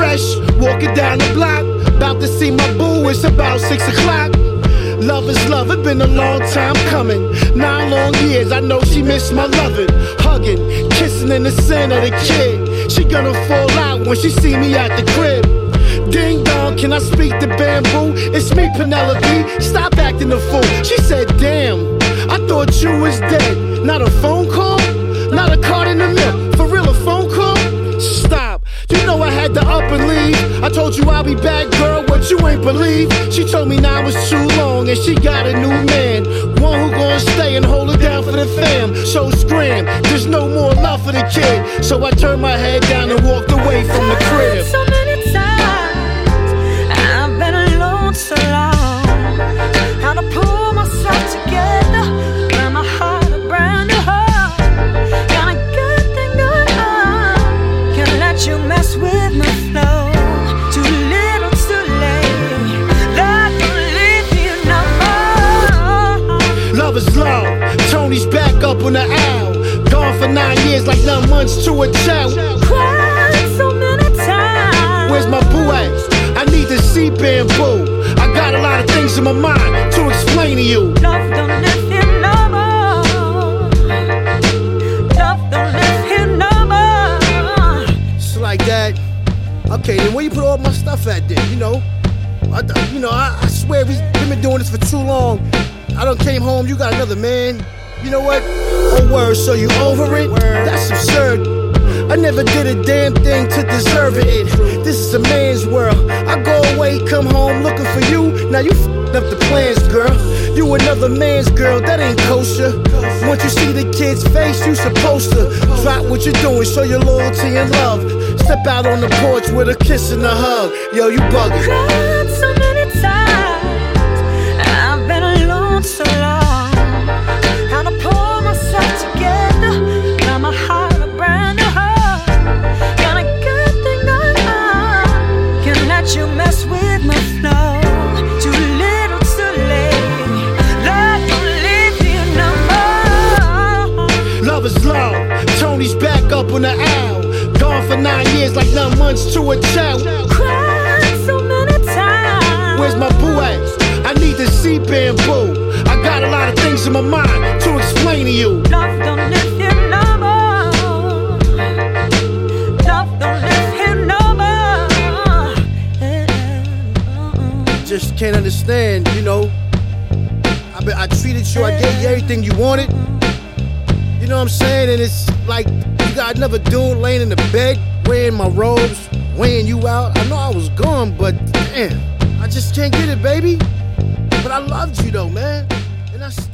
fresh, walking down the block, about to see my boo, it's about 6 o'clock. Love is love, it's been a long time coming. 9 long years, I know she missed my loving. Hugging, kissing in the center of the kid. She gonna fall out when she see me at the crib. Ding dong, can I speak to Bamboo? It's me, Penelope, stop acting a fool. She said, damn, I thought you was dead. Not a phone call, not a card in the mail. For real, a phone call? Stop, you know I had to up and leave. I told you I'll be back, girl, what you ain't believe. She told me now it's too long and she got a new man. One who gonna stay and hold it down for the fam. So scram, there's no more love for the kid. So I turned my head down and walked away from the crib. So many times I've been alone so long. How to pull myself together, wear my heart a brand new heart. Got a good thing going on, can't let you mess with my flow. Too little, too late, that don't leave you no more. Love is love, Tony's back up on the owl. Gone for 9 years like 9 months to a child. Cried so many times. Where's my boo at? I need to see Bamboo. I got a lot of things in my mind to explain to you. Love don't live here no more. Love don't live here no more. It's like that. Okay, then where you put all my stuff at then? I swear we've been doing this for too long. I done came home, you got another man. You know what? Oh word, so you over it? That's absurd. I never did a damn thing to deserve it. This is a man's world. I go away, come home looking for you. Now you f***ed up the plans, girl. You another man's girl, that ain't kosher. Once you see the kid's face, you supposed to drop what you're doing, show your loyalty and love. Step out on the porch with a kiss and a hug. Yo, you bugging. Cried so many times, I've been alone so long. How to pull myself together, got my heart a brand new heart. Got a good thing going on, can't let you mess with my flow. Too little, too late, that don't leave you no more. Love is love, Tony's back up on the owl. Gone for 9 years like 9 months to a child. Cried so many times. Where's my boo at? I need to see Bamboo. I got a lot of things in my mind to explain to you. Love don't live here no more. Love don't live here no more. Just can't understand, I treated you, I gave you everything you wanted. You know what I'm saying? And it's like you got another dude laying in the bed, wearing my robes, weighing you out. I know I was gone, but damn, I just can't get it, baby. But I loved you though, man. And I